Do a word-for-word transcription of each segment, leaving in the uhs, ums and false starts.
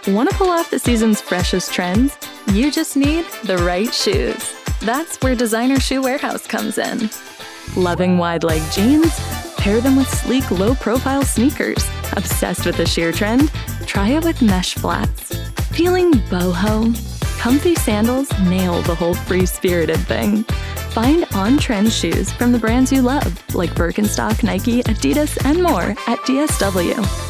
Want to pull off the season's freshest trends? You just need the right shoes. That's where Designer Shoe Warehouse comes in. Loving wide-leg jeans? Pair them with sleek, low-profile sneakers. Obsessed with the sheer trend? Try it with mesh flats. Feeling boho? Comfy sandals nail the whole free-spirited thing. Find on-trend shoes from the brands you love, like Birkenstock, Nike, Adidas, and more at D S W.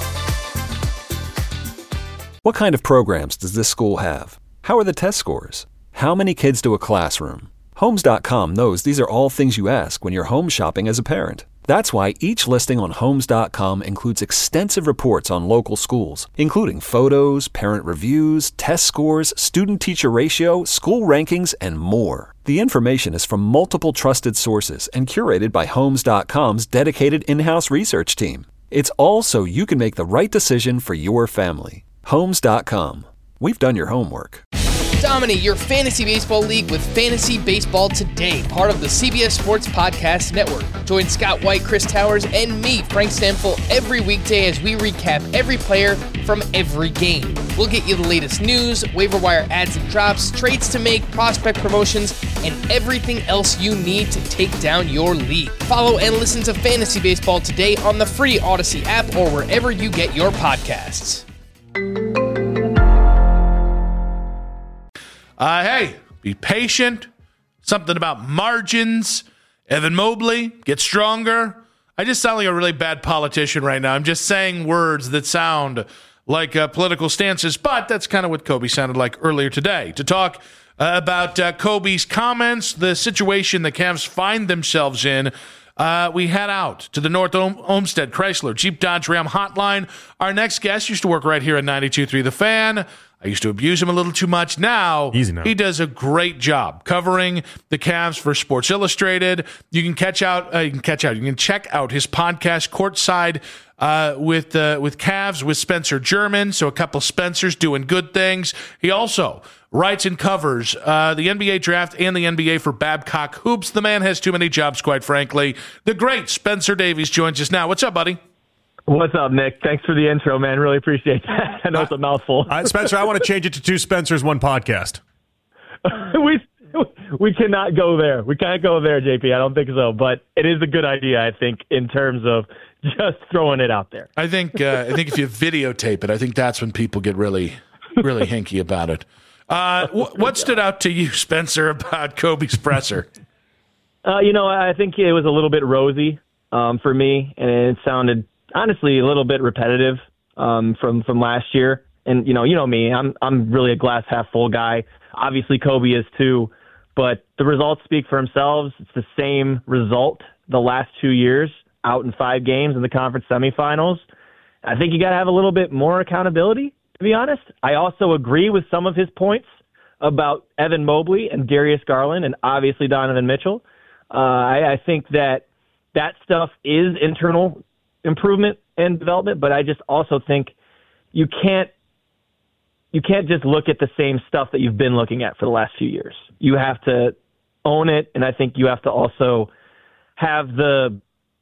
What kind of programs does this school have? How are the test scores? How many kids do a classroom? Homes dot com knows these are all things you ask when you're home shopping as a parent. That's why each listing on Homes dot com includes extensive reports on local schools, including photos, parent reviews, test scores, student-teacher ratio, school rankings, and more. The information is from multiple trusted sources and curated by Homes dot com's dedicated in-house research team. It's all so you can make the right decision for your family. Homes dot com. We've done your homework. Dominate your fantasy baseball league with Fantasy Baseball Today, part of the C B S Sports Podcast Network. Join Scott White, Chris Towers, and me, Frank Stanfill, every weekday as we recap every player from every game. We'll get you the latest news, waiver wire adds and drops, trades to make, prospect promotions, and everything else you need to take down your league. Follow and listen to Fantasy Baseball Today on the free Odyssey app or wherever you get your podcasts. Uh, hey, be patient. Something about margins. Evan Mobley, get stronger. I just sound like a really bad politician right now. I'm just saying words that sound like uh, political stances, but that's kind of what Kobe sounded like earlier today. To talk uh, about uh, Kobe's comments, the situation the Cavs find themselves in, Uh, we head out to the North Olmsted Chrysler Jeep Dodge Ram hotline. Our next guest used to work right here at ninety-two point three The Fan. I used to abuse him a little too much. Now, Easy now. He does a great job covering the Cavs for Sports Illustrated. You can catch out. Uh, you can catch out. You can check out his podcast, Courtside uh, with uh, with Cavs with Spencer German. So a couple Spencers doing good things. He also writes and covers uh, the N B A draft and the N B A for Babcock Hoops. The man has too many jobs, quite frankly. The great Spencer Davies joins us now. What's up, buddy? What's up, Nick? Thanks for the intro, man. Really appreciate that. I know it's a mouthful. Uh, Spencer, I want to change it to two Spencers, one podcast. we we cannot go there. We can't go there, J P. I don't think so. But it is a good idea, I think, in terms of just throwing it out there. I think uh, I think if you videotape it, I think that's when people get really, really hinky about it. Uh, wh- what stood out to you, Spencer, about Kobe's presser? Uh, you know, I think it was a little bit rosy um, for me, and it sounded honestly a little bit repetitive um, from from last year. And you know, you know me, I'm I'm really a glass half full guy. Obviously, Kobe is too, but the results speak for themselves. It's the same result the last two years, out in five games in the conference semifinals. I think you got to have a little bit more accountability, to be honest. I also agree with some of his points about Evan Mobley and Darius Garland and obviously Donovan Mitchell. Uh, I, I think that that stuff is internal improvement and development, but I just also think you can't you can't just look at the same stuff that you've been looking at for the last few years. You have to own it, and I think you have to also have the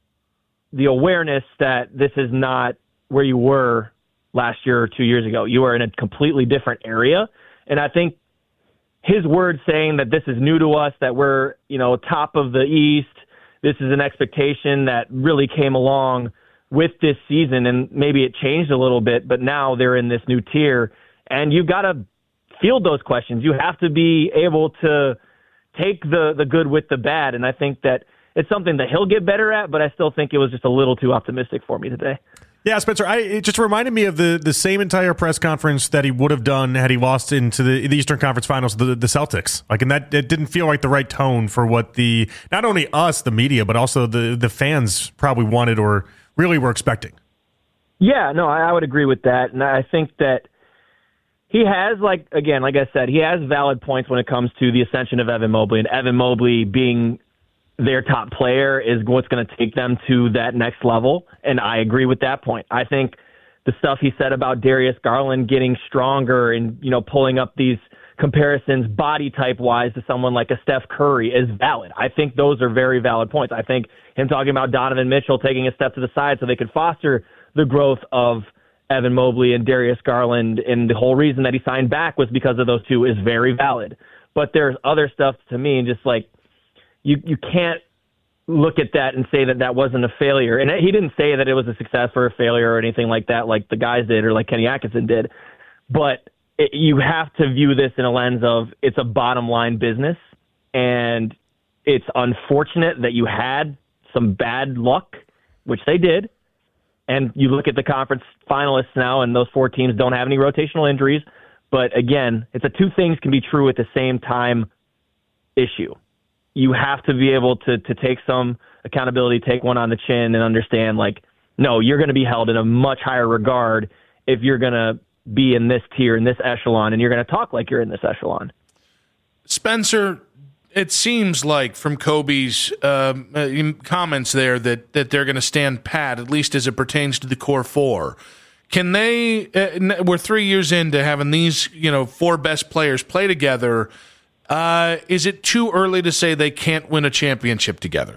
the awareness that this is not where you were last year or two years ago. You are in a completely different area. And I think his words saying that this is new to us, that we're, you know, top of the East, this is an expectation that really came along with this season, and maybe it changed a little bit, but now they're in this new tier. And you've got to field those questions. You have to be able to take the, the good with the bad. And I think that it's something that he'll get better at, but I still think it was just a little too optimistic for me today. Yeah, Spencer, I, it just reminded me of the, the same entire press conference that he would have done had he lost into the, the Eastern Conference Finals, the, the Celtics. Like, and that it didn't feel like the right tone for what the, not only us, the media, but also the, the fans probably wanted or really were expecting. Yeah, no, I, I would agree with that. And I think that he has, like, again, like I said, he has valid points when it comes to the ascension of Evan Mobley, and Evan Mobley being their top player is what's going to take them to that next level. And I agree with that point. I think the stuff he said about Darius Garland getting stronger and, you know, pulling up these comparisons body type wise to someone like a Steph Curry is valid. I think those are very valid points. I think him talking about Donovan Mitchell taking a step to the side so they could foster the growth of Evan Mobley and Darius Garland, and the whole reason that he signed back was because of those two, is very valid. But there's other stuff to me, and just like you, you can't look at that and say that that wasn't a failure. And he didn't say that it was a success or a failure or anything like that, like the guys did or like Kenny Atkinson did. But it, you have to view this in a lens of it's a bottom line business, and it's unfortunate that you had some bad luck, which they did. And you look at the conference finalists now, and those four teams don't have any rotational injuries. But again, it's a two things can be true at the same time issue. You have to be able to to take some accountability, take one on the chin, and understand, like, no, you're going to be held in a much higher regard if you're going to be in this tier, in this echelon, and you're going to talk like you're in this echelon. Spencer, it seems like from Kobe's um, comments there that, that they're going to stand pat, at least as it pertains to the core four. Can they, uh, we're three years into having these, you know, four best players play together. Uh, is it too early to say they can't win a championship together?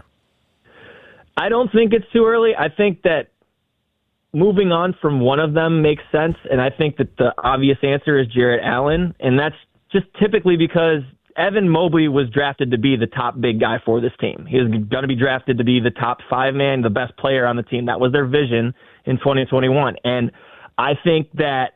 I don't think it's too early. I think that moving on from one of them makes sense, and I think that the obvious answer is Jarrett Allen, and that's just typically because Evan Mobley was drafted to be the top big guy for this team. He was going to be drafted to be the top five man, the best player on the team. That was their vision in twenty twenty-one, and I think that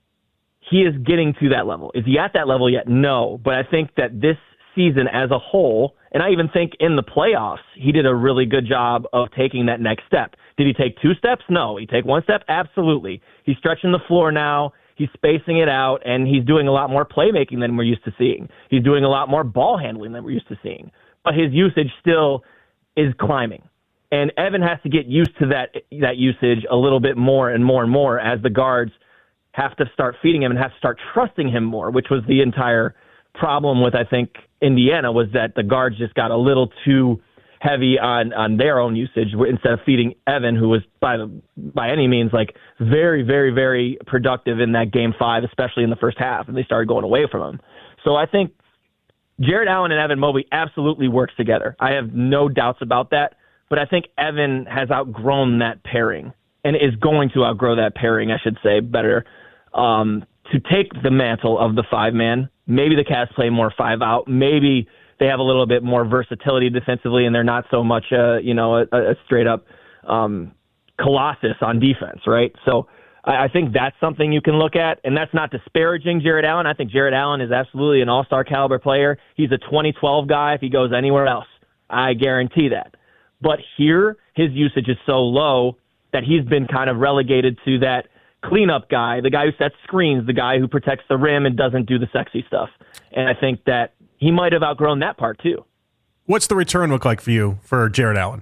he is getting to that level. Is he at that level yet? No. But I think that this season as a whole, and I even think in the playoffs, he did a really good job of taking that next step. Did he take two steps? No. He take one step? Absolutely. He's stretching the floor now. He's spacing it out, and he's doing a lot more playmaking than we're used to seeing. He's doing a lot more ball handling than we're used to seeing. But his usage still is climbing. And Evan has to get used to that that usage a little bit more and more and more as the guards have to start feeding him and have to start trusting him more, which was the entire problem with, I think, Indiana, was that the guards just got a little too heavy on, on their own usage instead of feeding Evan, who was by the, by any means like very, very, very productive in that game five, especially in the first half, and they started going away from him. So I think Jarrett Allen and Evan Mobley absolutely works together. I have no doubts about that, but I think Evan has outgrown that pairing and is going to outgrow that pairing, I should say, better, um, to take the mantle of the five-man. Maybe the Cavs play more five-out. Maybe they have a little bit more versatility defensively, and they're not so much, uh, you know, a, a straight-up um, colossus on defense, right? So I, I think that's something you can look at, and that's not disparaging Jarrett Allen. I think Jarrett Allen is absolutely an all-star caliber player. He's a twenty twelve guy if he goes anywhere else. I guarantee that. But here, his usage is so low that he's been kind of relegated to that cleanup guy, the guy who sets screens, the guy who protects the rim and doesn't do the sexy stuff. And I think that he might have outgrown that part too. What's the return look like for you for Jarrett Allen?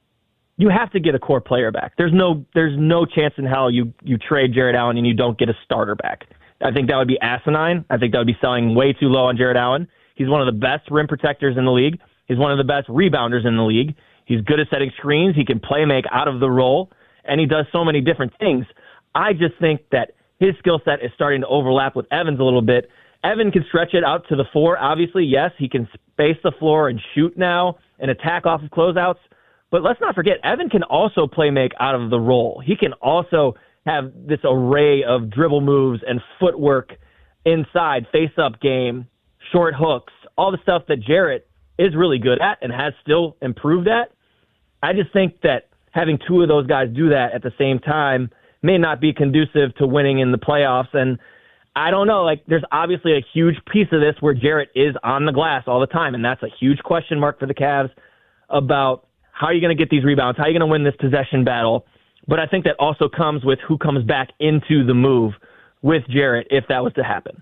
You have to get a core player back. There's no there's no chance in hell you, you trade Jarrett Allen and you don't get a starter back. I think that would be asinine. I think that would be selling way too low on Jarrett Allen. He's one of the best rim protectors in the league. He's one of the best rebounders in the league. He's good at setting screens. He can play make out of the roll, and he does so many different things. I just think that his skill set is starting to overlap with Evan's a little bit. Evan can stretch it out to the four. Obviously, yes, he can space the floor and shoot now and attack off of closeouts. But let's not forget, Evan can also play make out of the roll. He can also have this array of dribble moves and footwork inside, face-up game, short hooks, all the stuff that Jarrett is really good at and has still improved at. I just think that having two of those guys do that at the same time may not be conducive to winning in the playoffs. And I don't know, like there's obviously a huge piece of this where Jarrett is on the glass all the time, and that's a huge question mark for the Cavs about how are you going to get these rebounds, how are you going to win this possession battle. But I think that also comes with who comes back into the move with Jarrett if that was to happen.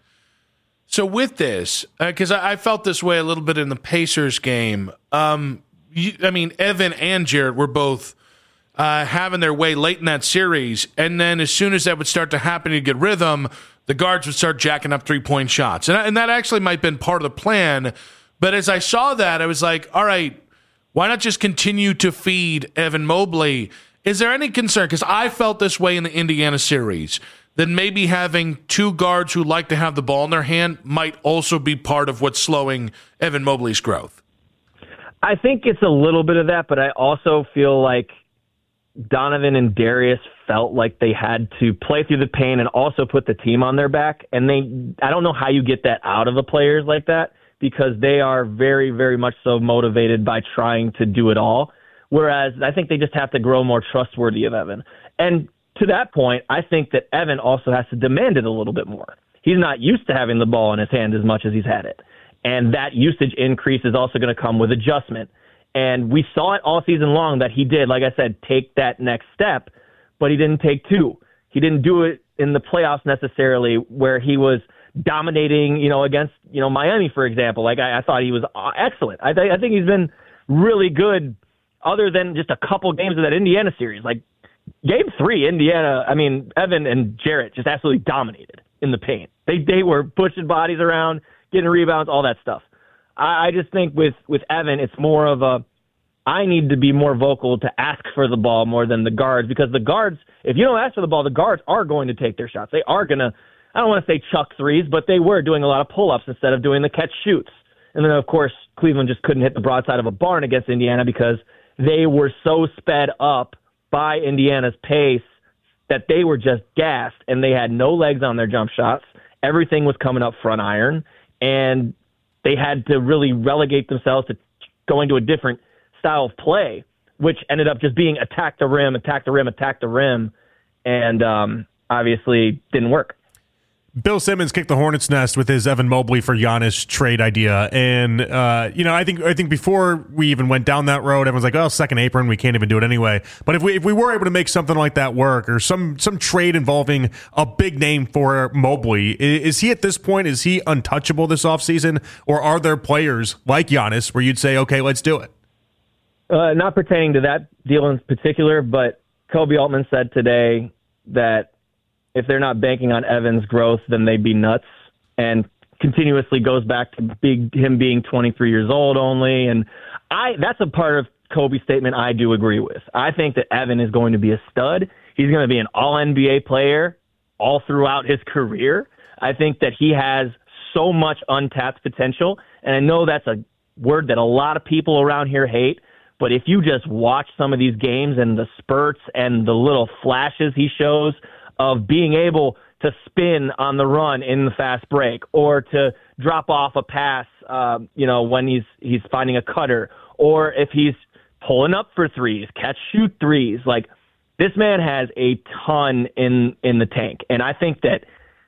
So with this, because uh, I, I felt this way a little bit in the Pacers game, um, you, I mean, Evan and Jarrett were both uh, having their way late in that series, and then as soon as that would start to happen, you'd get rhythm, the guards would start jacking up three-point shots. And, and that actually might have been part of the plan, but as I saw that, I was like, all right, why not just continue to feed Evan Mobley? Is there any concern? Because I felt this way in the Indiana series, that maybe having two guards who like to have the ball in their hand might also be part of what's slowing Evan Mobley's growth. I think it's a little bit of that, but I also feel like Donovan and Darius felt like they had to play through the pain and also put the team on their back. And they, I don't know how you get that out of the players like that, because they are very, very much so motivated by trying to do it all. Whereas I think they just have to grow more trustworthy of Evan. And to that point, I think that Evan also has to demand it a little bit more. He's not used to having the ball in his hand as much as he's had it. And that usage increase is also going to come with adjustment. And we saw it all season long that he did, like I said, take that next step, but he didn't take two. He didn't do it in the playoffs necessarily, where he was dominating, you know, against, you know, Miami, for example. Like I, I thought he was excellent. I, th- I think he's been really good other than just a couple games of that Indiana series. Like game three, Indiana, I mean, Evan and Jarrett just absolutely dominated in the paint. They, they were pushing bodies around, getting rebounds, all that stuff. I just think with, with Evan, it's more of a, I need to be more vocal to ask for the ball more than the guards, because the guards, if you don't ask for the ball, the guards are going to take their shots. They are going to, I don't want to say chuck threes, but they were doing a lot of pull-ups instead of doing the catch shoots. And then, of course, Cleveland just couldn't hit the broadside of a barn against Indiana because they were so sped up by Indiana's pace that they were just gassed, and they had no legs on their jump shots. Everything was coming up front iron, and they had to really relegate themselves to going to a different style of play, which ended up just being attack the rim, attack the rim, attack the rim, and um, obviously didn't work. Bill Simmons kicked the hornet's nest with his Evan Mobley for Giannis trade idea, and uh, you know, I think I think before we even went down that road, everyone's like, "Oh, second apron, we can't even do it anyway." But if we if we were able to make something like that work, or some some trade involving a big name for Mobley, is he at this point, is he untouchable this offseason, or are there players like Giannis where you'd say, "Okay, let's do it"? Uh, not pertaining to that deal in particular, but Kobe Altman said today that if they're not banking on Evan's growth, then they'd be nuts, and continuously goes back to big, him being twenty-three years old only. And I that's a part of Kobe's statement I do agree with. I think that Evan is going to be a stud. He's going to be an all N B A player all throughout his career. I think that he has so much untapped potential, and I know that's a word that a lot of people around here hate, but if you just watch some of these games and the spurts and the little flashes he shows of being able to spin on the run in the fast break, or to drop off a pass, uh, you know, when he's he's finding a cutter, or if he's pulling up for threes, catch shoot threes. Like, this man has a ton in in the tank, and I think that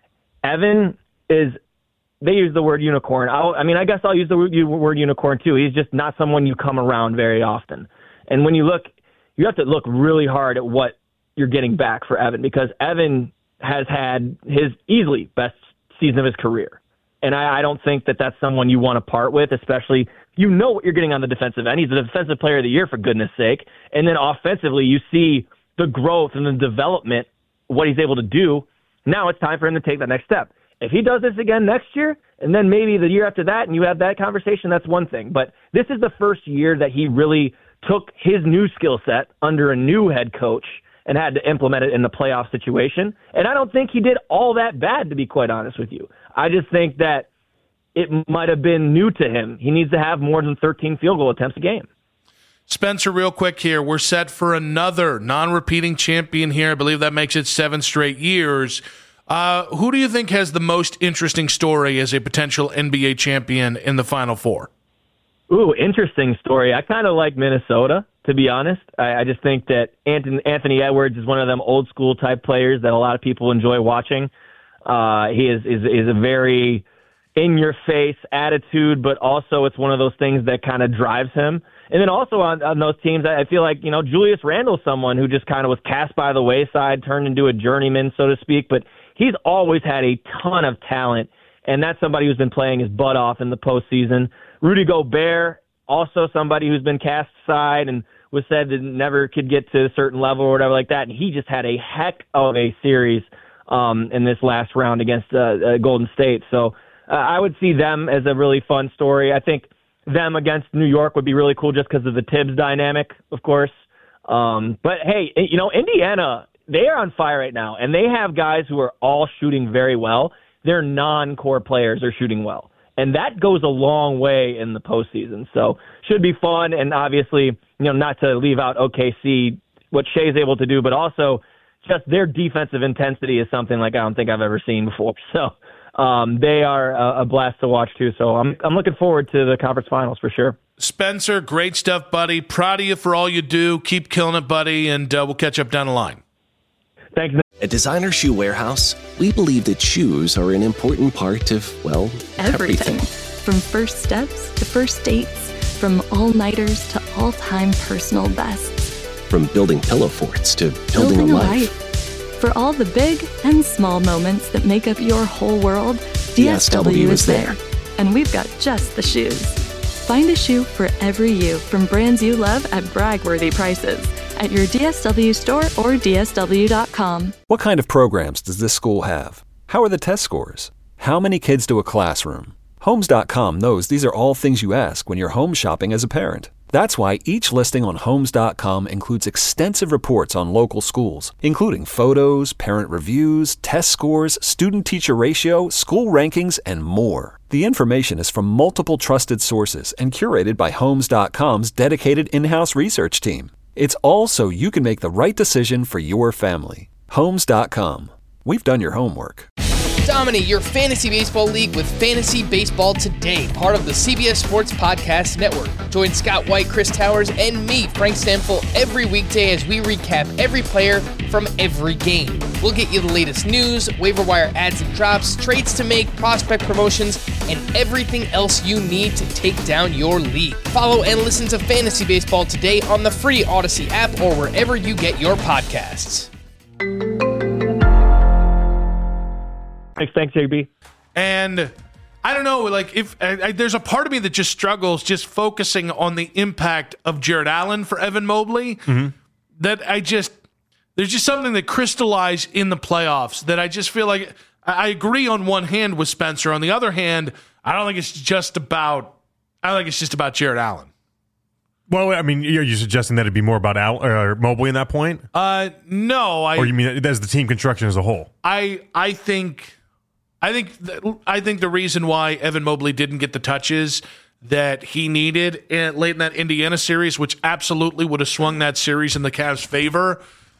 Evan is. They use the word unicorn. I'll, I mean, I guess I'll use the word unicorn too. He's just not someone you come around very often, and when you look, you have to look really hard at what you're getting back for Evan, because Evan has had his easily best season of his career. And I, I don't think that that's someone you want to part with, especially, you know what you're getting on the defensive end. He's the defensive player of the year, for goodness sake. And then offensively, you see the growth and the development, what he's able to do. Now it's time for him to take that next step. If he does this again next year, and then maybe the year after that, and you have that conversation, that's one thing. But this is the first year that he really took his new skill set under a new head coach and had to implement it in the playoff situation. And I don't think he did all that bad, to be quite honest with you. I just think that it might have been new to him. He needs to have more than thirteen field goal attempts a game. Spencer, real quick here, we're set for another non-repeating champion here. I believe that makes it seven straight years. Uh, who do you think has the most interesting story as a potential N B A champion in the Final Four? Ooh, interesting story. I kind of like Minnesota, to be honest. I, I just think that Anthony, Anthony Edwards is one of them old school type players that a lot of people enjoy watching. Uh, he is, is, is a very in your face attitude, but also it's one of those things that kind of drives him. And then also on, on those teams, I feel like, you know, Julius Randle's someone who just kind of was cast by the wayside, turned into a journeyman, so to speak, but he's always had a ton of talent, and that's somebody who's been playing his butt off in the postseason. Rudy Gobert, also somebody who's been cast aside and was said that never could get to a certain level or whatever like that, and he just had a heck of a series um, in this last round against uh, uh, Golden State. So uh, I would see them as a really fun story. I think them against New York would be really cool just because of the Tibbs dynamic, of course. Um, but, hey, you know, Indiana, they are on fire right now, and they have guys who are all shooting very well. Their non-core players are shooting well. And that goes a long way in the postseason. So should be fun. And obviously, you know, not to leave out O K C, what Shea's able to do, but also just their defensive intensity is something like I don't think I've ever seen before. So um, they are a, a blast to watch too. So I'm I'm looking forward to the conference finals for sure. Spencer, great stuff, buddy. Proud of you for all you do. Keep killing it, buddy, and uh, we'll catch up down the line. Thanks. At Designer Shoe Warehouse, we believe that shoes are an important part of, well, Everything. everything. From first steps to first dates, from all-nighters to all-time personal bests. From building pillow forts to building, Building a a life. life. For all the big and small moments that make up your whole world, D S W is there. And we've got just the shoes. Find a shoe for every you from brands you love at brag-worthy prices at your D S W store or D S W dot com. What kind of programs does this school have? How are the test scores? How many kids do a classroom? Homes dot com knows these are all things you ask when you're home shopping as a parent. That's why each listing on Homes dot com includes extensive reports on local schools, including photos, parent reviews, test scores, student-teacher ratio, school rankings, and more. The information is from multiple trusted sources and curated by Homes dot com's dedicated in-house research team. It's all so you can make the right decision for your family. Homes dot com. We've done your homework. Dominate your fantasy baseball league with Fantasy Baseball Today, part of the C B S Sports Podcast Network. Join Scott White, Chris Towers, and me, Frank Stanfill, every weekday as we recap every player from every game. We'll get you the latest news, waiver wire adds and drops, trades to make, prospect promotions, and everything else you need to take down your league. Follow and listen to Fantasy Baseball Today on the free Odyssey app or wherever you get your podcasts. Thanks, thanks, J B. And I don't know, like if I, I, there's a part of me that just struggles just focusing on the impact of Jared Allen for Evan Mobley. Mm-hmm. That I just there's just something that crystallized in the playoffs that I just feel like I, I agree on one hand with Spencer. On the other hand, I don't think it's just about I don't think it's just about Jared Allen. Well, I mean, are you suggesting that it'd be more about Al or Mobley in that point? Uh, no, I. Or you mean as the team construction as a whole? I I think. I think th- I think the reason why Evan Mobley didn't get the touches that he needed in, late in that Indiana series, which absolutely would have swung that series in the Cavs' favor,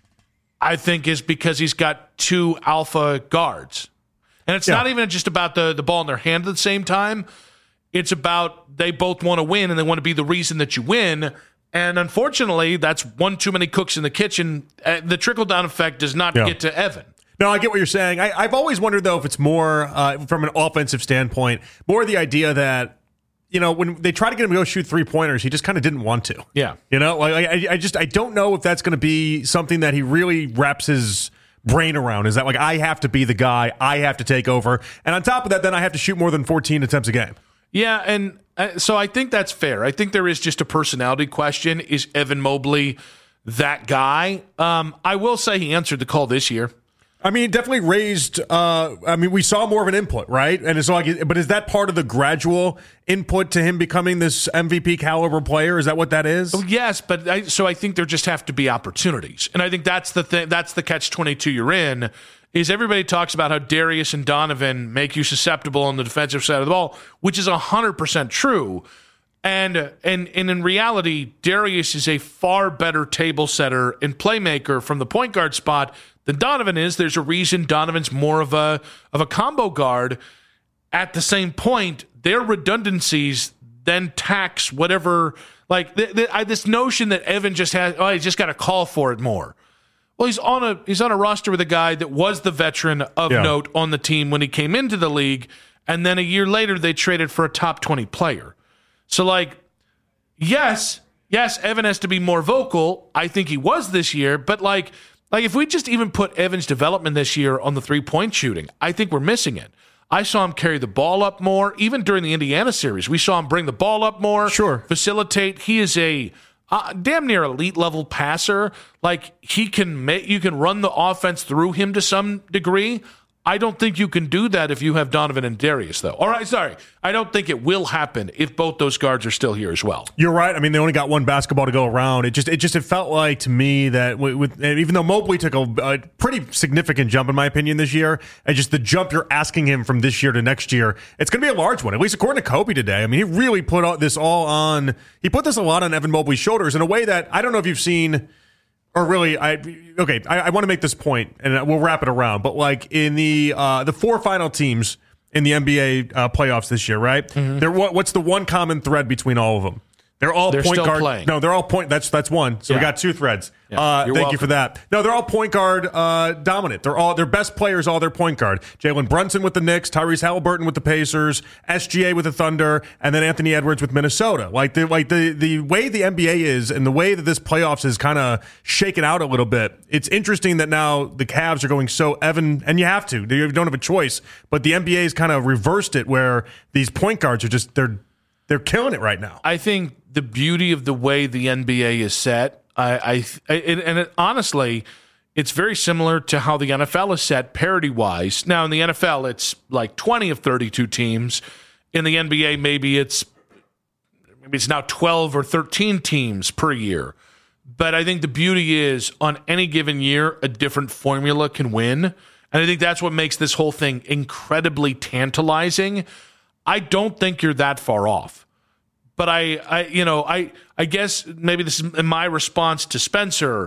I think is because he's got two alpha guards. And it's yeah. not even just about the, the ball in their hand at the same time. It's about they both want to win, and they want to be the reason that you win. And unfortunately, that's one too many cooks in the kitchen. Uh, the trickle-down effect does not yeah. get to Evan. No, I get what you're saying. I, I've always wondered, though, if it's more, uh, from an offensive standpoint, more the idea that, you know, when they try to get him to go shoot three-pointers, he just kind of didn't want to. Yeah. You know, like I, I just I don't know if that's going to be something that he really wraps his brain around. Is that, like, I have to be the guy, I have to take over. And on top of that, then I have to shoot more than fourteen attempts a game. Yeah, and uh, so I think that's fair. I think there is just a personality question. Is Evan Mobley that guy? Um, I will say he answered the call this year. I mean, definitely raised. Uh, I mean, we saw more of an input, right? And it's like, but is that part of the gradual input to him becoming this M V P caliber player? Is that what that is? Oh, yes, but I, so I think there just have to be opportunities, and I think that's the thing. That's the catch twenty-two you're in. Is everybody talks about how Darius and Donovan make you susceptible on the defensive side of the ball, which is a hundred percent true. And and and in reality, Darius is a far better table setter and playmaker from the point guard spot than Donovan is. There's a reason Donovan's more of a of a combo guard. At the same point, their redundancies then tax whatever. Like th- th- I, this notion that Evan just has, oh, he's just got to call for it more. Well, he's on a he's on a roster with a guy that was the veteran of yeah. note on the team when he came into the league, and then a year later they traded for a top twenty player. So, like, yes, yes, Evan has to be more vocal. I think he was this year, but like, like if we just even put Evan's development this year on the three-point shooting, I think we're missing it. I saw him carry the ball up more. Even during the Indiana series, we saw him bring the ball up more, sure, facilitate. He is a uh, damn near elite level passer. Like he can make, you can run the offense through him to some degree. I don't think you can do that if you have Donovan and Darius, though. All right, sorry. I don't think it will happen if both those guards are still here as well. You're right. I mean, they only got one basketball to go around. It just, it just, it felt like to me that with, with even though Mobley took a, a pretty significant jump, in my opinion, this year, and just the jump you're asking him from this year to next year, it's going to be a large one. At least according to Kobe today. I mean, he really put all this all on. He put this a lot on Evan Mobley's shoulders in a way that I don't know if you've seen. or really, I okay, I, I want to make this point, and we'll wrap it around. But like in the uh, the four final teams in the N B A uh, playoffs this year, right? Mm-hmm. There, what, what's the one common thread between all of them? They're all they're point still guard. Playing. No, they're all point. That's that's one. So yeah. we got two threads. Yeah. Uh, thank welcome. you for that. No, they're all point guard uh, dominant. They're all their best players. All their point guard. Jalen Brunson with the Knicks, Tyrese Halliburton with the Pacers, S G A with the Thunder, and then Anthony Edwards with Minnesota. Like the like the the way the N B A is, and the way that this playoffs is kind of shaken out a little bit. It's interesting that now the Cavs are going so Evan, and you have to. You don't have a choice. But the N B A has kind of reversed it, where these point guards are just they're they're killing it right now. I think the beauty of the way the N B A is set, I, I it, and it, honestly, it's very similar to how the N F L is set parity-wise. Now, in the N F L, it's like twenty of thirty-two teams. In the N B A, maybe it's maybe it's now twelve or thirteen teams per year. But I think the beauty is, on any given year, a different formula can win. And I think that's what makes this whole thing incredibly tantalizing. I don't think you're that far off. But I, I, you know, I, I guess maybe this is my response to Spencer.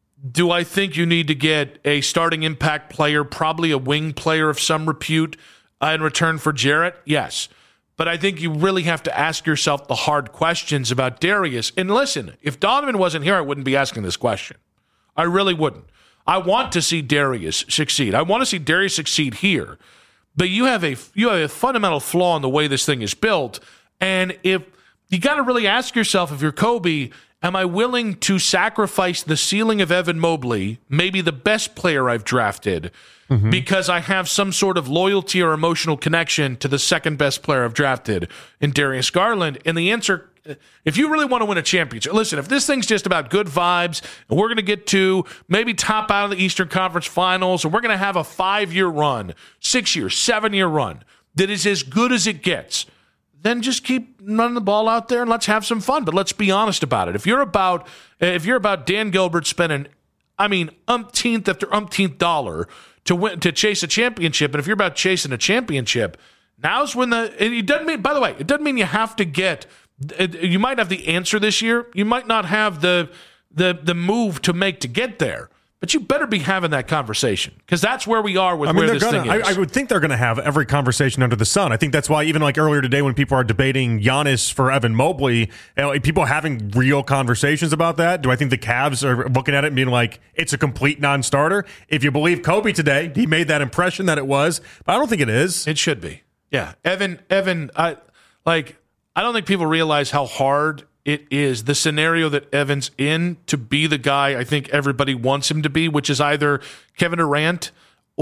Do I think you need to get a starting impact player, probably a wing player of some repute, uh, in return for Jarrett? Yes. But I think you really have to ask yourself the hard questions about Darius. And listen, if Donovan wasn't here, I wouldn't be asking this question. I really wouldn't. I want to see Darius succeed. I want to see Darius succeed here. But you have a you have a fundamental flaw in the way this thing is built. And if you got to really ask yourself, if you're Kobe, am I willing to sacrifice the ceiling of Evan Mobley, maybe the best player I've drafted, mm-hmm. because I have some sort of loyalty or emotional connection to the second best player I've drafted in Darius Garland? And the answer, if you really want to win a championship, listen, if this thing's just about good vibes and we're going to get to maybe top out of the Eastern Conference Finals, and we're going to have a five-year run, six-year, seven-year run that is as good as it gets, then just keep running the ball out there and let's have some fun. But let's be honest about it. If you're about if you're about Dan Gilbert spending, I mean, umpteenth after umpteenth dollar to win to chase a championship, and if you're about chasing a championship, now's when the it doesn't mean. By the way, it doesn't mean you have to get. You might have the answer this year. You might not have the the the move to make to get there. But you better be having that conversation, because that's where we are with I mean, where this gonna, thing is. I, I would think they're going to have every conversation under the sun. I think that's why even like earlier today when people are debating Giannis for Evan Mobley, you know, people having real conversations about that. Do I think the Cavs are looking at it and being like, it's a complete non-starter? If you believe Kobe today, he made that impression that it was, but I don't think it is. It should be. Yeah. Evan, Evan, I like, I don't think people realize how hard it is, the scenario that Evan's in, to be the guy I think everybody wants him to be, which is either Kevin Durant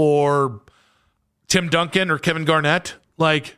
or Tim Duncan or Kevin Garnett. Like,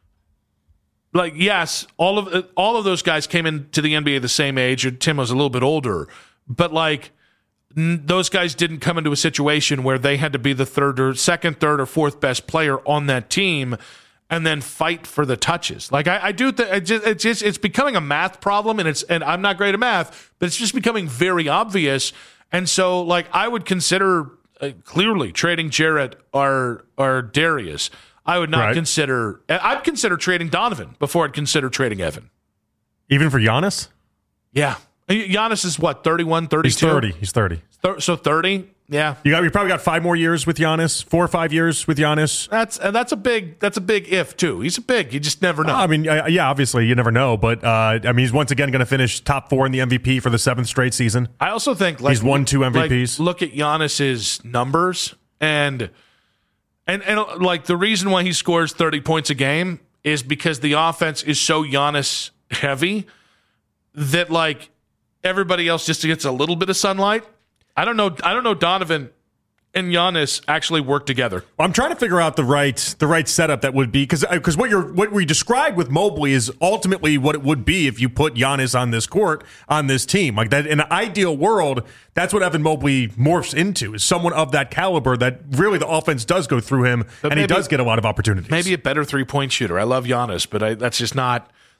like yes, all of all of those guys came into the N B A the same age. Tim was a little bit older, but like n- those guys didn't come into a situation where they had to be the third or second, third or fourth best player on that team and then fight for the touches. Like I, I do, th- it just, it's just it's becoming a math problem, and it's and I'm not great at math, but it's just becoming very obvious. And so, like, I would consider uh, clearly trading Jarrett or or Darius. I would not right. consider. I'd consider trading Donovan before I'd consider trading Evan. Even for Giannis? Yeah, Giannis is what, thirty-one, thirty-two? He's thirty. He's thirty. Th- so thirty. Yeah, you got. You probably got five more years with Giannis. Four or five years with Giannis. That's and that's a big. That's a big if too. He's a big. You just never know. I mean, yeah, obviously you never know. But uh, I mean, he's once again going to finish top four in the M V P for the seventh straight season. I also think like, he's won two M V Ps. Like, look at Giannis's numbers, and and and like the reason why he scores thirty points a game is because the offense is so Giannis heavy that like everybody else just gets a little bit of sunlight. I don't know. I don't know. Donovan and Giannis actually work together. I'm trying to figure out the right the right setup that would be, because because what you're what we described with Mobley is ultimately what it would be if you put Giannis on this court on this team. Like that, in an ideal world, that's what Evan Mobley morphs into, is someone of that caliber that really the offense does go through him, but and maybe, he does get a lot of opportunities. Maybe a better three point shooter. I love Giannis, but I, that's just not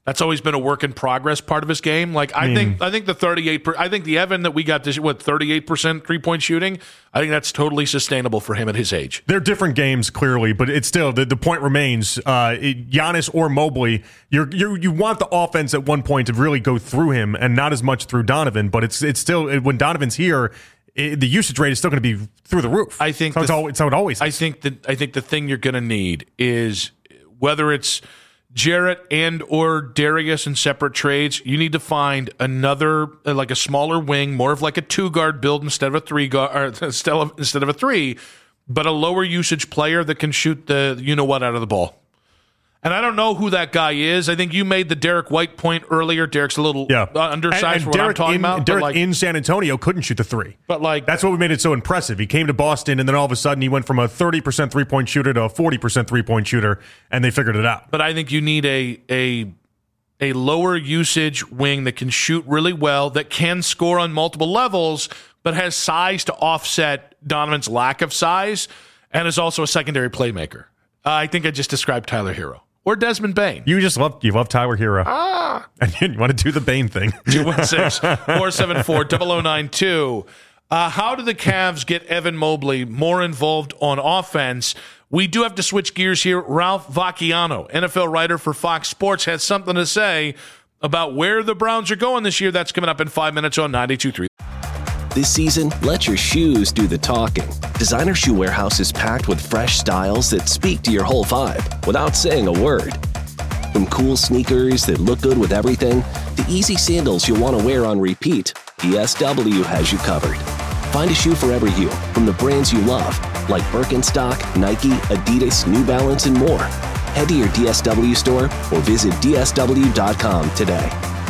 That's always been a work in progress part of his game. Like I mm. think, I think the thirty-eight. Per, I think the Evan that we got this what thirty-eight percent three point shooting. I think that's totally sustainable for him at his age. They're different games, clearly, but it's still the, the point remains. Uh, it, Giannis or Mobley, you're, you you want the offense at one point to really go through him and not as much through Donovan. But it's it's still when Donovan's here, it, the usage rate is still going to be through the roof. I think that's how, how it always is. I think that I think the thing you're going to need is whether it's Jarrett and or Darius in separate trades, you need to find another, uh, like a smaller wing, more of like a two-guard build instead of a three-guard, or instead of, instead of a three, but a lower usage player that can shoot the you-know-what out of the ball. And I don't know who that guy is. I think you made the Derek White point earlier. Derek's a little yeah. uh, undersized and, and for what Derek I'm talking in, about. Derek like, in San Antonio couldn't shoot the three. But like that's what made it so impressive. He came to Boston, and then all of a sudden he went from a thirty percent three-point shooter to a forty percent three-point shooter, and they figured it out. But I think you need a a a lower usage wing that can shoot really well, that can score on multiple levels, but has size to offset Donovan's lack of size, and is also a secondary playmaker. Uh, I think I just described Tyler Hero. Or Desmond Bain. You just love you love Tyler Hero. Ah. And you want to do the Bain thing. two one six, four seven four, zero zero nine two. Uh, how do the Cavs get Evan Mobley more involved on offense? We do have to switch gears here. Ralph Vacchiano, N F L writer for Fox Sports, has something to say about where the Browns are going this year. That's coming up in five minutes on ninety-two point three. This season, let your shoes do the talking. Designer Shoe Warehouse is packed with fresh styles that speak to your whole vibe without saying a word. From cool sneakers that look good with everything to easy sandals you'll want to wear on repeat, D S W has you covered. Find a shoe for every you from the brands you love, like Birkenstock, Nike, Adidas, New Balance, and more. Head to your D S W store or visit D S W dot com today.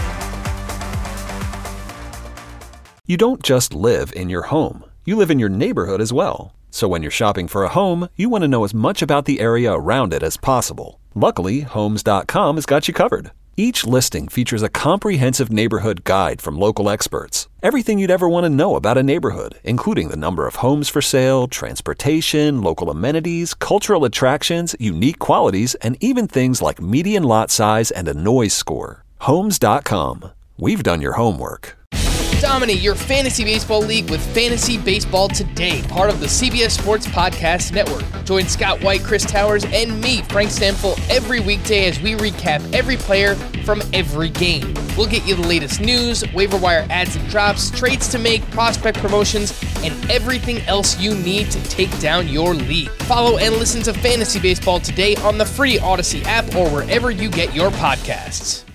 You don't just live in your home. You live in your neighborhood as well. So when you're shopping for a home, you want to know as much about the area around it as possible. Luckily, Homes dot com has got you covered. Each listing features a comprehensive neighborhood guide from local experts. Everything you'd ever want to know about a neighborhood, including the number of homes for sale, transportation, local amenities, cultural attractions, unique qualities, and even things like median lot size and a noise score. Homes dot com. We've done your homework. Dominate your fantasy baseball league with Fantasy Baseball Today, part of the C B S Sports Podcast Network. Join Scott White, Chris Towers, and me, Frank Stanfill, every weekday as we recap every player from every game. We'll get you the latest news, waiver wire ads and drops, trades to make, prospect promotions, and everything else you need to take down your league. Follow and listen to Fantasy Baseball Today on the free Odyssey app or wherever you get your podcasts.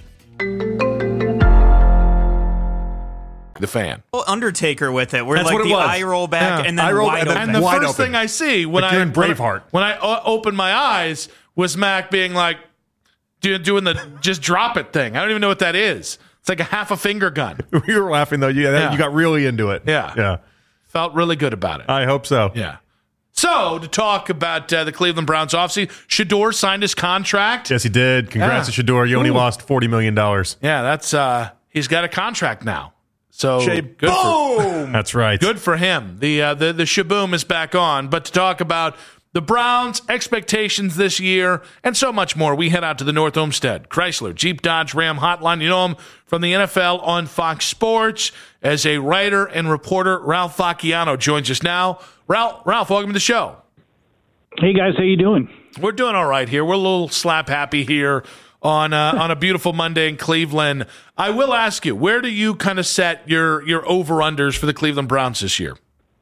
The fan. Oh, Undertaker with it. We're That's like what it the was. eye roll back yeah. and then eye roll wide and, open. and the wide first open. thing I see when like I you're in Braveheart. when I, when I uh, open my eyes was Mac being like doing, doing the just drop it thing. I don't even know what that is. It's like a half a finger gun. We were laughing though. Yeah, that, yeah. You got really into it. Yeah, yeah. Felt really good about it. I hope so. Yeah. So, to talk about uh, the Cleveland Browns offseason, Shedeur signed his contract. Yes, he did. Congrats yeah. to Shedeur. You only Ooh. lost forty million dollars. Yeah, that's uh, he's got a contract now. So Shaboom. good for, That's right. Good for him. The uh, the the Shaboom is back on. But to talk about the Browns' expectations this year and so much more, we head out to the North Olmsted Chrysler Jeep Dodge Ram Hotline. You know him from the N F L on Fox Sports as a writer and reporter. Ralph Vacchiano joins us now. Ralph, Ralph, welcome to the show. Hey guys, how you doing? We're doing all right here. We're a little slap happy here on uh, on a beautiful Monday in Cleveland. I will ask you, where do you kind of set your your over-unders for the Cleveland Browns this year?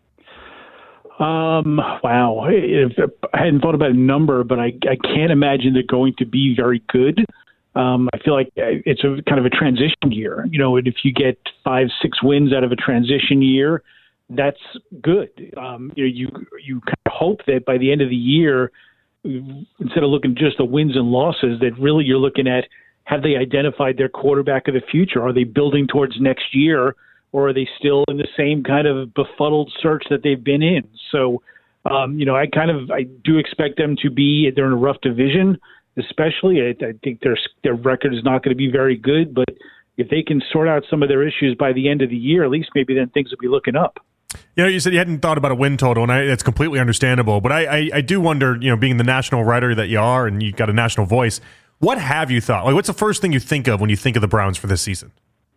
Um, wow. I hadn't thought about a number, but I, I can't imagine they're going to be very good. Um, I feel like it's a kind of a transition year. You know, and if you get five, six wins out of a transition year, that's good. Um, you know, you you kind of hope that by the end of the year, instead of looking at just the wins and losses, that really you're looking at, have they identified their quarterback of the future? Are they building towards next year, or are they still in the same kind of befuddled search that they've been in? So, um, you know, I kind of I do expect them to be, they're in a rough division, especially. I, I think their their record is not going to be very good, but if they can sort out some of their issues by the end of the year, at least maybe then things will be looking up. You know, you said you hadn't thought about a win total, and I, that's completely understandable. But I, I, I do wonder, you know, being the national writer that you are and you got a national voice, What have you thought? Like, what's the first thing you think of when you think of the Browns for this season?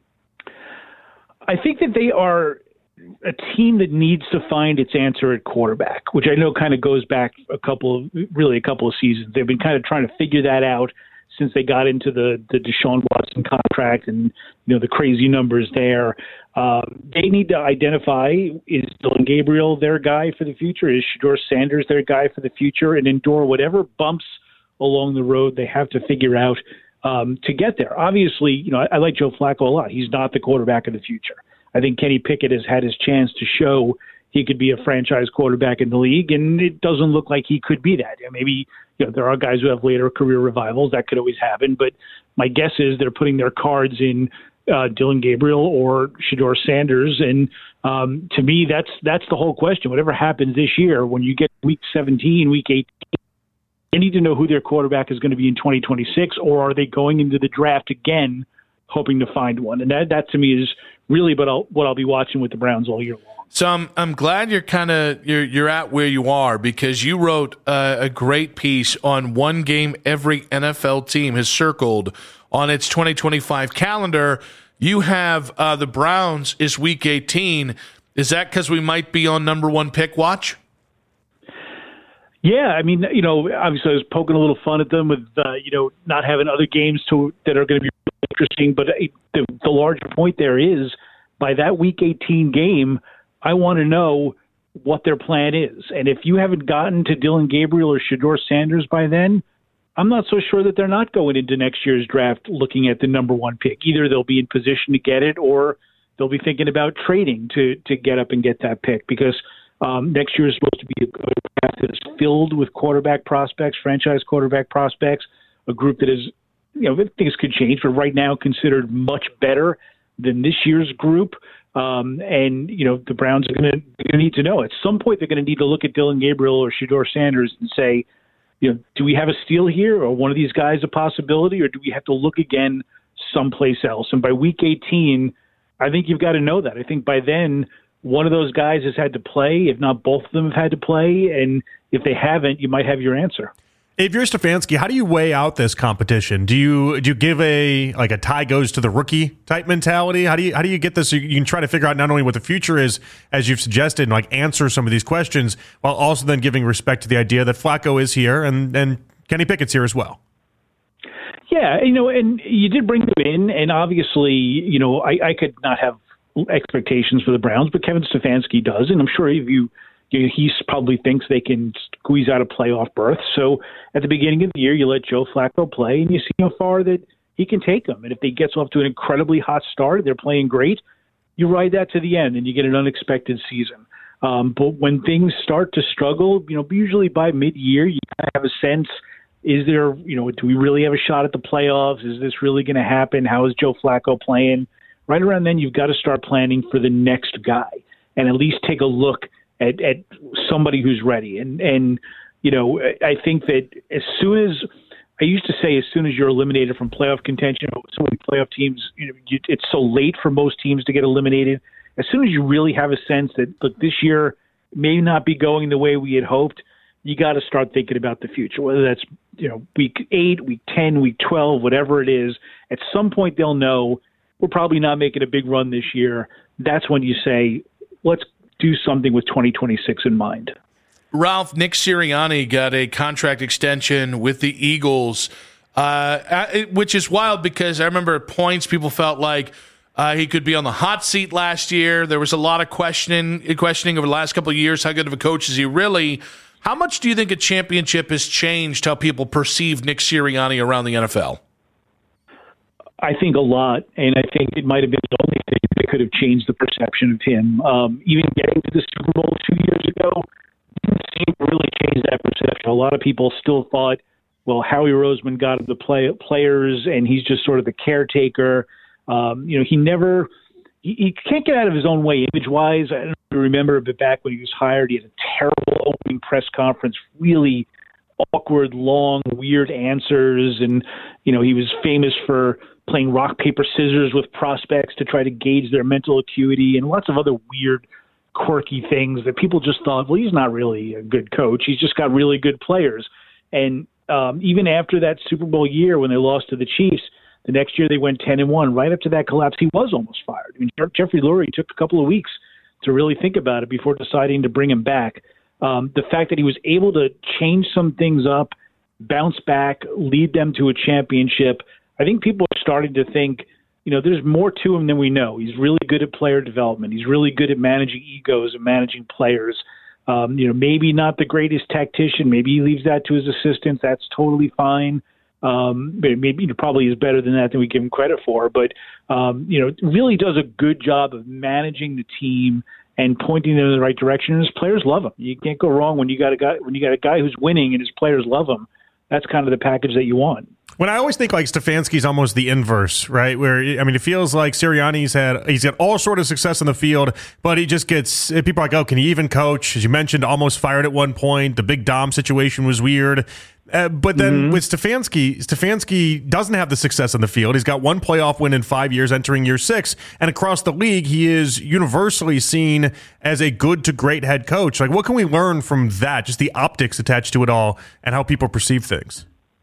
I think that they are a team that needs to find its answer at quarterback, which I know kind of goes back a couple of, really a couple of seasons. They've been kind of trying to figure that out since they got into the, the Deshaun Watson contract and, you know, the crazy numbers there. Um, they need to identify, is Dillon Gabriel their guy for the future? Is Shedeur Sanders their guy for the future? And endure whatever bumps along the road they have to figure out um, to get there. Obviously, you know, I, I like Joe Flacco a lot. He's not the quarterback of the future. I think Kenny Pickett has had his chance to show he could be a franchise quarterback in the league, and it doesn't look like he could be that. Maybe, you know, there are guys who have later career revivals. That could always happen, but my guess is they're putting their cards in uh, Dillon Gabriel or Shedeur Sanders, and um, to me, that's that's the whole question. Whatever happens this year, when you get week seventeen, week eighteen, they need to know who their quarterback is going to be in twenty twenty-six, or are they going into the draft again hoping to find one? And that, that to me is really what I'll, what I'll be watching with the Browns all year long. So I'm I'm glad you're kind of you're you're at where you are, because you wrote uh, a great piece on one game every N F L team has circled on its twenty twenty-five calendar. You have uh, the Browns is week eighteen. Is that because we might be on number one pick watch? Yeah, I mean, you know, obviously I was poking a little fun at them with, uh, you know, not having other games to that are going to be interesting. But the, the larger point there is, by that week eighteen game, I want to know what their plan is. And if you haven't gotten to Dillon Gabriel or Shedeur Sanders by then, I'm not so sure that they're not going into next year's draft looking at the number one pick. Either they'll be in position to get it, or they'll be thinking about trading to to get up and get that pick, because um, next year is supposed to be a draft that is filled with quarterback prospects, franchise quarterback prospects, a group that is, you know, things could change, but right now considered much better than this year's group. Um, and, you know, the Browns are going to need to know. At some point, they're going to need to look at Dillon Gabriel or Shedeur Sanders and say, you know, do we have a steal here, or one of these guys a possibility, or do we have to look again someplace else? And by week eighteen, I think you've got to know that. I think by then, one of those guys has had to play, if not both of them have had to play. And if they haven't, you might have your answer. If you're Stefanski, how do you weigh out this competition? Do you do you give a like a tie goes to the rookie type mentality? How do you how do you get this? So you can try to figure out not only what the future is, as you've suggested, and like answer some of these questions, while also then giving respect to the idea that Flacco is here and and Kenny Pickett's here as well. Yeah, you know, and you did bring them in, and obviously, you know, I, I could not have expectations for the Browns, but Kevin Stefanski does, and I'm sure if you. You know, he probably thinks they can squeeze out a playoff berth. So at the beginning of the year, you let Joe Flacco play, and you see how far that he can take them. And if he gets off to an incredibly hot start, they're playing great, you ride that to the end, and you get an unexpected season. Um, but when things start to struggle, you know, usually by mid-year, you kind of have a sense, is there, you know, do we really have a shot at the playoffs? Is this really going to happen? How is Joe Flacco playing? Right around then, you've got to start planning for the next guy and at least take a look At, at somebody who's ready. And, and, you know, I think that as soon as, I used to say as soon as you're eliminated from playoff contention, so many playoff teams, you know, you, it's so late for most teams to get eliminated. As soon as you really have a sense that, look, this year may not be going the way we had hoped, you got to start thinking about the future, whether that's, you know, week eight, week ten, week twelve, whatever it is. At some point they'll know we're probably not making a big run this year. That's when you say, let's do something with twenty twenty-six in mind. Ralph, Nick Sirianni got a contract extension with the Eagles, uh, which is wild because I remember at points people felt like uh, he could be on the hot seat last year. There was a lot of questioning, questioning over the last couple of years. How good of a coach is he really? How much do you think a championship has changed how people perceive Nick Sirianni around the N F L? I think a lot, and I think it might have been the only thing that could have changed the perception of him. Um, even getting to the Super Bowl two years ago didn't seem to really change that perception. A lot of people still thought, well, Howie Roseman got the play, players, and he's just sort of the caretaker. Um, you know, he never he, he can't get out of his own way image-wise. I don't know if you remember, but back when he was hired, he had a terrible opening press conference, really awkward, long, weird answers, and you know, he was famous for playing rock, paper, scissors with prospects to try to gauge their mental acuity and lots of other weird, quirky things that people just thought, well, he's not really a good coach. He's just got really good players. And Um, even after that Super Bowl year when they lost to the Chiefs, the next year they went ten and one. Right up to that collapse, he was almost fired. I mean, Jeffrey Lurie took a couple of weeks to really think about it before deciding to bring him back. Um, the fact that he was able to change some things up, bounce back, lead them to a championship, I think people are starting to think, you know, there's more to him than we know. He's really good at player development. He's really good at managing egos and managing players. Um, you know, maybe not the greatest tactician. Maybe he leaves that to his assistants. That's totally fine. Um, maybe he probably is better than that than we give him credit for. But, um, you know, really does a good job of managing the team and pointing them in the right direction. And his players love him. You can't go wrong when you got a guy when you got a guy who's winning and his players love him. That's kind of the package that you want. When I always think like Stefanski's almost the inverse, right? Where, I mean, it feels like Sirianni's had, he's got all sort of success in the field, but he just gets, people are like, oh, can he even coach? As you mentioned, almost fired at one point. The big Dom situation was weird. Uh, but then mm-hmm. with Stefanski, Stefanski doesn't have the success in the field. He's got one playoff win in five years, entering year six. And across the league, he is universally seen as a good to great head coach. Like, what can we learn from that? Just the optics attached to it all and how people perceive things.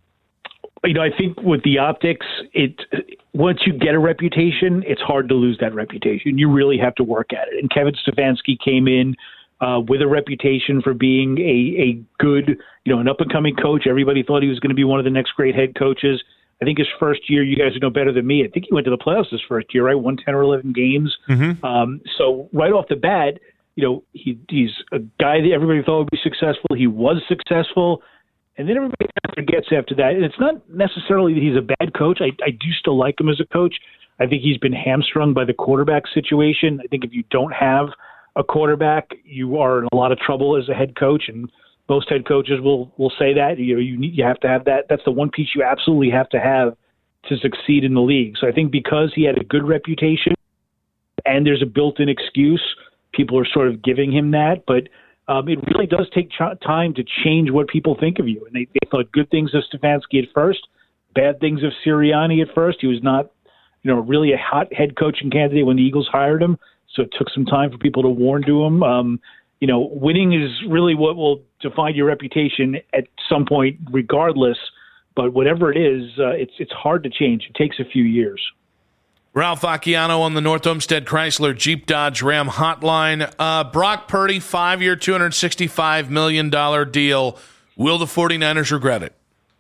You know, I think with the optics, it once you get a reputation, it's hard to lose that reputation. You really have to work at it. And Kevin Stefanski came in uh, with a reputation for being a, a good, you know, an up-and-coming coach. Everybody thought he was going to be one of the next great head coaches. I think his first year, you guys know better than me, I think he went to the playoffs his first year, right? Won ten or eleven games. Mm-hmm. Um, so right off the bat, you know, he, he's a guy that everybody thought would be successful. He was successful. And then everybody kind of forgets after that. And it's not necessarily that he's a bad coach. I, I do still like him as a coach. I think he's been hamstrung by the quarterback situation. I think if you don't have a quarterback, you are in a lot of trouble as a head coach. And most head coaches will, will say that. You know, you need, you have to have that. That's the one piece you absolutely have to have to succeed in the league. So I think because he had a good reputation and there's a built-in excuse, people are sort of giving him that. But Um, it really does take ch- time to change what people think of you. And they, they thought good things of Stefanski at first, bad things of Sirianni at first. He was not, you know, really a hot head coaching candidate when the Eagles hired him. So it took some time for people to warn to him. Um, you know, winning is really what will define your reputation at some point, regardless. But whatever it is, uh, it's it's hard to change. It takes a few years. Ralph Acciano on the North Olmsted Chrysler Jeep Dodge Ram hotline. Uh, Brock Purdy, five-year, two hundred sixty-five million dollars deal. Will the 49ers regret it?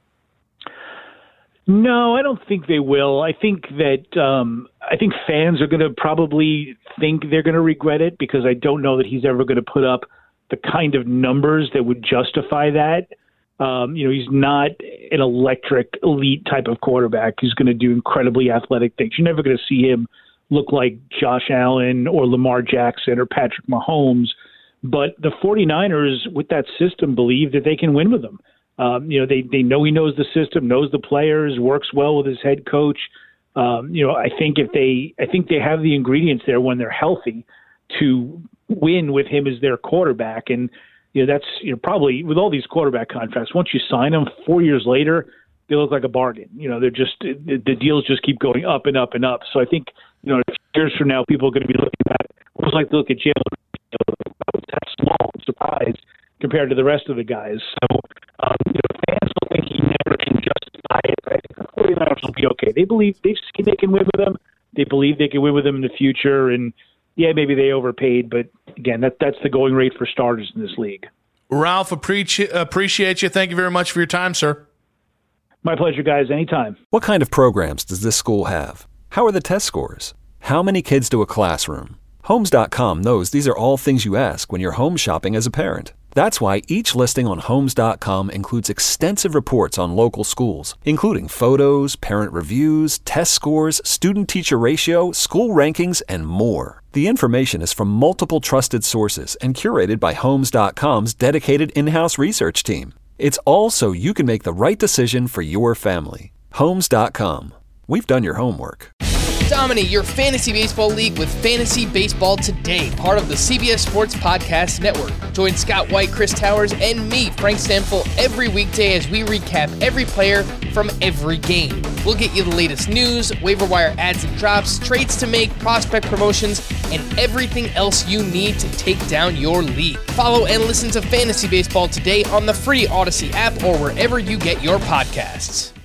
No, I don't think they will. I think that um, I think fans are going to probably think they're going to regret it because I don't know that he's ever going to put up the kind of numbers that would justify that. Um, you know, he's not an electric, elite type of quarterback who's going to do incredibly athletic things. You're never going to see him look like Josh Allen or Lamar Jackson or Patrick Mahomes. But the 49ers, with that system, believe that they can win with him. Um, you know, they, they know he knows the system, knows the players, works well with his head coach. Um, you know, I think if they, I think they have the ingredients there when they're healthy to win with him as their quarterback. And you know, that's, you know, probably with all these quarterback contracts, once you sign them, four years later, they look like a bargain. You know, they're just, the, the deals just keep going up and up and up. So I think, you know, years from now, people are going to be looking at it. It was like to look at Jalen. That's small, I'm surprised compared to the rest of the guys. So, um, you know, fans will think he never can justify it. But I think the 49ers will be okay. They believe, they've seen they can win with him. They believe they can win with him in the future. And, yeah, maybe they overpaid, but again, that that's the going rate for starters in this league. Ralph, appreciate appreciate you. Thank you very much for your time, sir. My pleasure, guys. Anytime. What kind of programs does this school have? How are the test scores? How many kids do a classroom? Homes dot com knows these are all things you ask when you're home shopping as a parent. That's why each listing on Homes dot com includes extensive reports on local schools, including photos, parent reviews, test scores, student-teacher ratio, school rankings, and more. The information is from multiple trusted sources and curated by Homes dot com's dedicated in-house research team. It's all so you can make the right decision for your family. Homes dot com. We've done your homework. Dominate your fantasy baseball league with Fantasy Baseball Today, part of the C B S Sports Podcast Network. Join Scott White, Chris Towers, and me, Frank Stanfill, every weekday as we recap every player from every game. We'll get you the latest news, waiver wire ads and drops, trades to make, prospect promotions, and everything else you need to take down your league. Follow and listen to Fantasy Baseball Today on the free Odyssey app or wherever you get your podcasts.